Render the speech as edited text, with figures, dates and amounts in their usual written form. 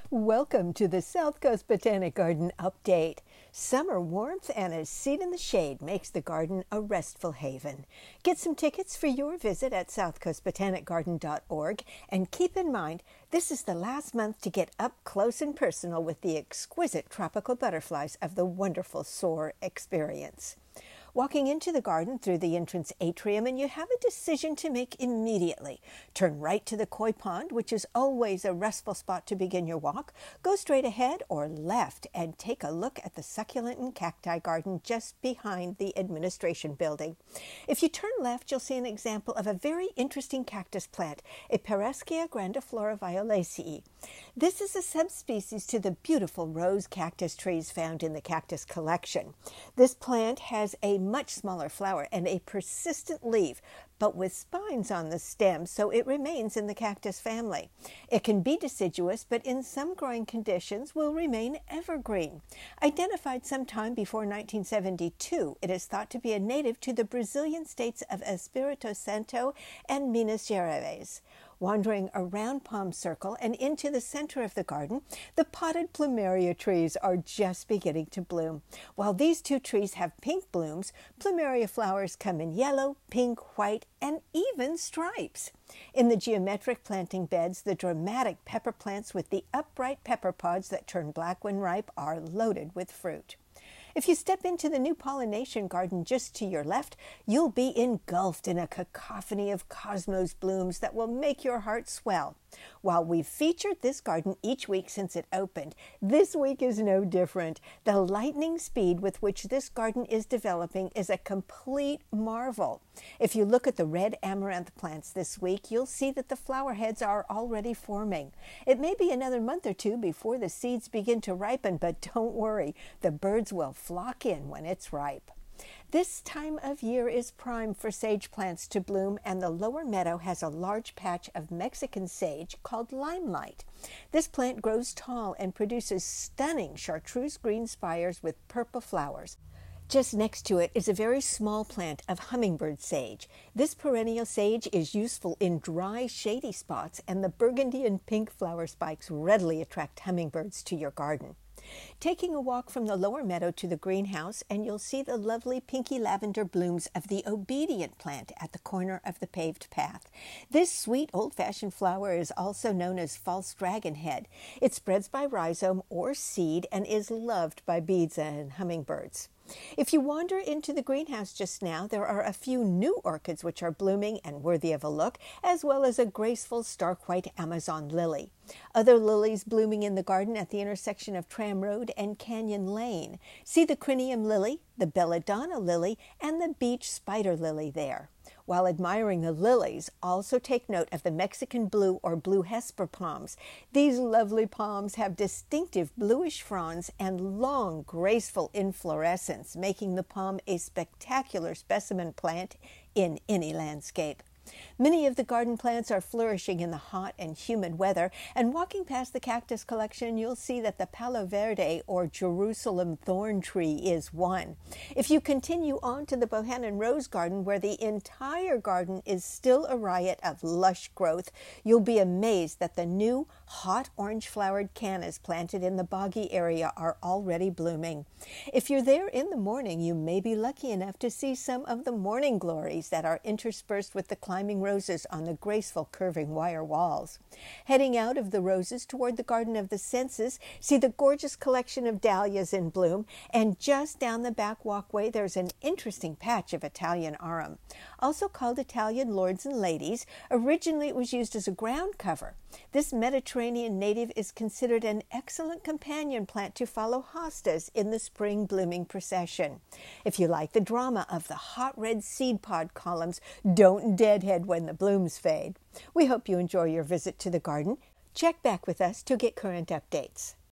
Welcome to the South Coast Botanic Garden Update. Summer warmth and a seat in the shade makes the garden a restful haven. Get some tickets for your visit at southcoastbotanicgarden.org, and keep in mind, this is the last month to get up close and personal with the exquisite tropical butterflies of the wonderful SOAR experience. Walking into the garden through the entrance atrium, and you have a decision to make immediately. Turn right to the koi pond, which is always a restful spot to begin your walk. Go straight ahead or left and take a look at the succulent and cacti garden just behind the administration building. If you turn left, you'll see an example of a very interesting cactus plant, a Pereschia grandiflora violacea. This is a subspecies to the beautiful rose cactus trees found in the cactus collection. This plant has a much smaller flower and a persistent leaf, but with spines on the stem, so it remains in the cactus family. It can be deciduous, but in some growing conditions will remain evergreen. Identified sometime before 1972, it is thought to be a native to the Brazilian states of Espírito Santo and Minas Gerais. Wandering around Palm Circle and into the center of the garden, the potted plumeria trees are just beginning to bloom. While these two trees have pink blooms, plumeria flowers come in yellow, pink, white, and even stripes. In the geometric planting beds, the dramatic pepper plants with the upright pepper pods that turn black when ripe are loaded with fruit. If you step into the new pollination garden just to your left, you'll be engulfed in a cacophony of cosmos blooms that will make your heart swell. While we've featured this garden each week since it opened, this week is no different. The lightning speed with which this garden is developing is a complete marvel. If you look at the red amaranth plants this week, you'll see that the flower heads are already forming. It may be another month or two before the seeds begin to ripen, but don't worry, the birds will flock in when it's ripe. This time of year is prime for sage plants to bloom, and the lower meadow has a large patch of Mexican sage called limelight. This plant grows tall and produces stunning chartreuse green spires with purple flowers. Just next to it is a very small plant of hummingbird sage. This perennial sage is useful in dry, shady spots, and the burgundy and pink flower spikes readily attract hummingbirds to your garden. Taking a walk from the lower meadow to the greenhouse, and you'll see the lovely pinky lavender blooms of the obedient plant at the corner of the paved path. This sweet old-fashioned flower is also known as false dragonhead. It spreads by rhizome or seed and is loved by bees and hummingbirds. If you wander into the greenhouse just now, there are a few new orchids which are blooming and worthy of a look, as well as a graceful stark white Amazon lily. Other lilies blooming in the garden at the intersection of Tram Road and Canyon Lane. See the crinium lily, the belladonna lily, and the beach spider lily there. While admiring the lilies, also take note of the Mexican blue or blue Hesper palms. These lovely palms have distinctive bluish fronds and long, graceful inflorescence, making the palm a spectacular specimen plant in any landscape. Many of the garden plants are flourishing in the hot and humid weather, and walking past the cactus collection, you'll see that the Palo Verde or Jerusalem thorn tree is one. If you continue on to the Bohannon Rose Garden, where the entire garden is still a riot of lush growth, you'll be amazed that the new hot orange-flowered cannas planted in the boggy area are already blooming. If you're there in the morning, you may be lucky enough to see some of the morning glories that are interspersed with the climbing roses on the graceful curving wire walls. Heading out of the roses toward the Garden of the Senses, see the gorgeous collection of dahlias in bloom, and just down the back walkway there's an interesting patch of Italian arum. Also called Italian lords and ladies, originally it was used as a ground cover. This Mediterranean native is considered an excellent companion plant to follow hostas in the spring blooming procession. If you like the drama of the hot red seed pod columns, don't deadhead when the blooms fade. We hope you enjoy your visit to the garden. Check back with us to get current updates.